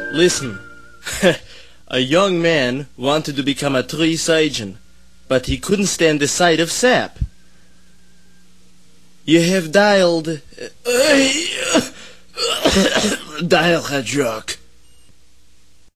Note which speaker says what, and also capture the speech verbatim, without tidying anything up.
Speaker 1: Listen. A young man wanted to become a tree surgeon, but he couldn't stand the sight of sap. You have dialed... Dial a joke.